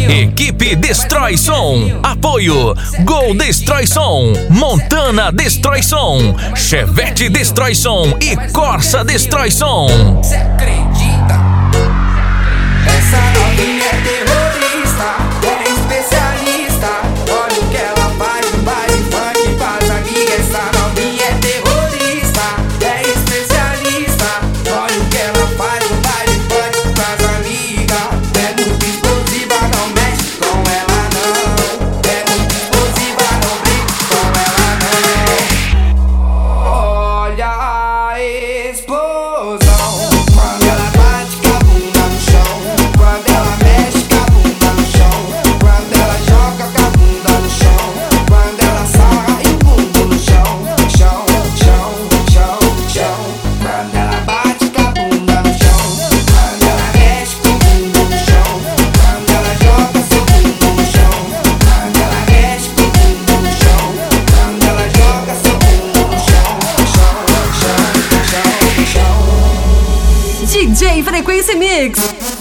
Equipe Destrói Som. Apoio Gol Destrói Som, Montana Destrói Som, Chevette Destrói Som e Corsa Destrói Som. Cê acredita? Essa novinha é terrorista, é especialista. Olha o que ela faz no baile funk, faz amiga. Essa novinha é terrorista, é especialista. Olha o que ela faz no baile funk, faz amiga. É muito explosiva, não mexe com ela não. É muito explosiva, não brinca com ela não. Olha a explosão quando ela bate com a bunda no chão, quando ela mexe com a bunda no chão, quando ela joga com a bunda no chão, quando ela sai o bumbum no chão, chão, chão, chão, chão. Quando ela bate com a bunda no chão, quando ela mexe com o bumbum no chão, quando ela joga seu bumbum no chão, quando ela mexe com o bumbum no chão, quando ela joga seu bumbum no chão, chão, chão, chão, chão. DJ Frequência Mix.